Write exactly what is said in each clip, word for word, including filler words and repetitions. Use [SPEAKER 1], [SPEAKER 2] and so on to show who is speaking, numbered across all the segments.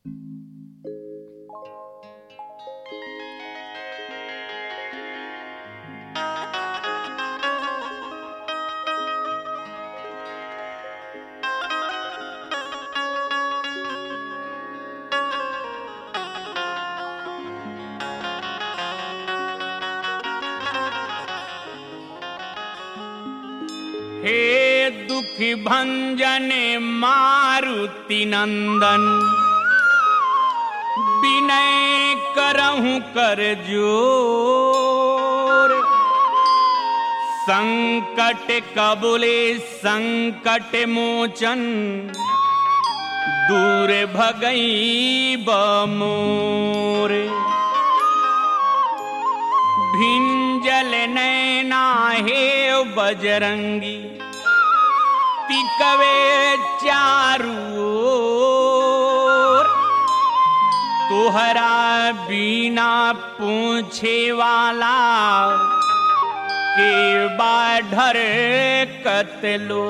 [SPEAKER 1] हे दुखी भंजन मारुति नंदन, विनय करहूं कर जोर। संकट कबुले संकट मोचन, दूर भगई बमोर। भिंजल नैना हे बजरंगी, तिकवे चारू ओर। तोहरा बिना पूछे वाला, के बाढ़र कतलो।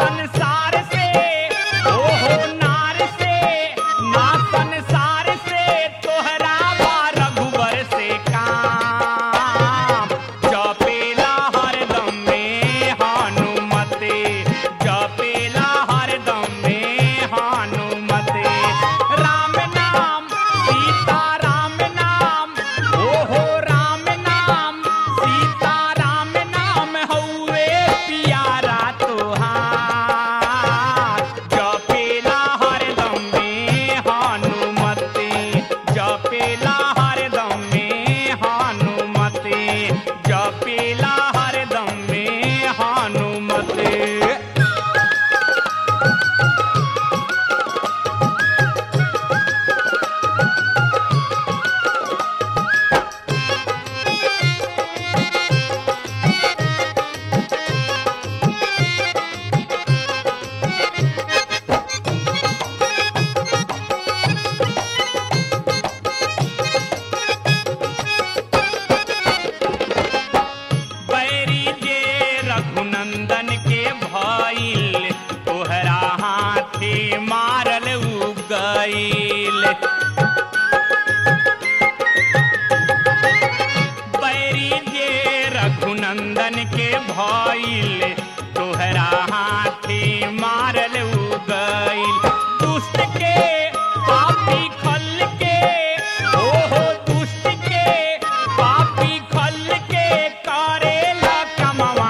[SPEAKER 1] संसार से ओहो नार से ना संसार से तोहरा बा रघुबर से काम जपेला हरदम में हनुमते जपेला हरदम में हनुमते राम नाम सीता राम नाम ओहो राम नाम सीता राम नाम हउए पियारा तोहार जपेला हरदम में हनुमते जपेला हरदम में हनुमते जपेला हरदम में हनुमते बैरी जे रघुनंदन के भइल तोहरा हाथे मारल उ गइल बैरी जे रघुनंदन के भइल तोहरा हाथे मारल उ गइल दुष्ट के पापी खल के ओहो दुष्ट के पापी खल के करेला कमवा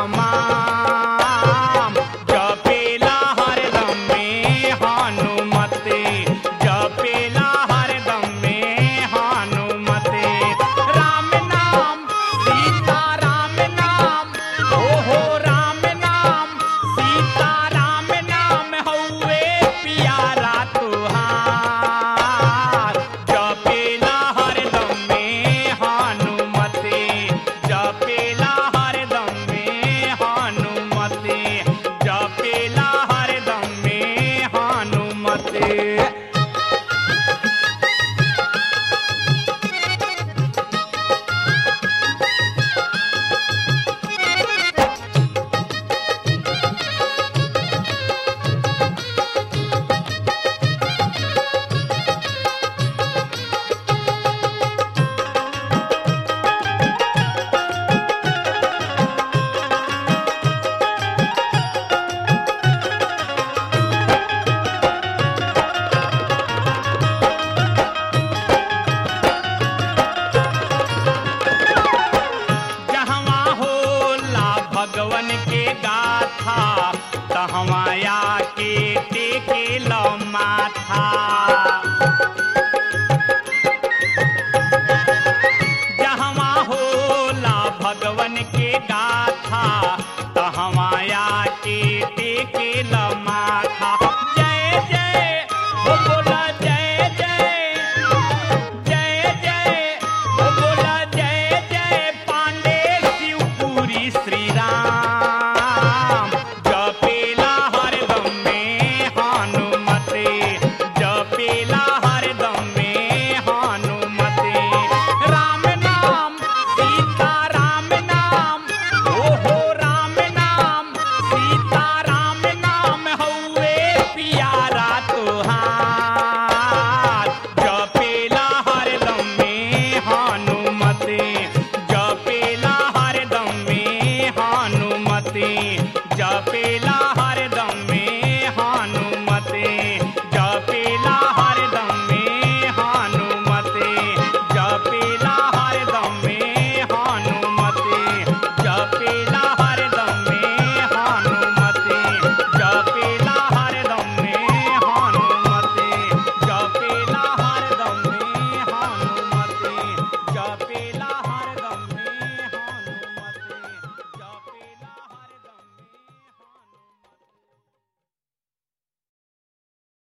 [SPEAKER 1] तमाम जपेला हरदम में हनुमते जपेला हरदम में हनुमते राम नाम सीता राम नाम ओहो राम नाम सीता राम नाम हउए पियारा तोहार जपेला हरदम में हनुमते जपेला हरदम में हनुमते जपेला हरदम में हनुमते जहवा होला भगवन के गाथा तहवा आके टेके लो माथा जहवा होला भगवन के गाथा तहवा आके टेके लो माथा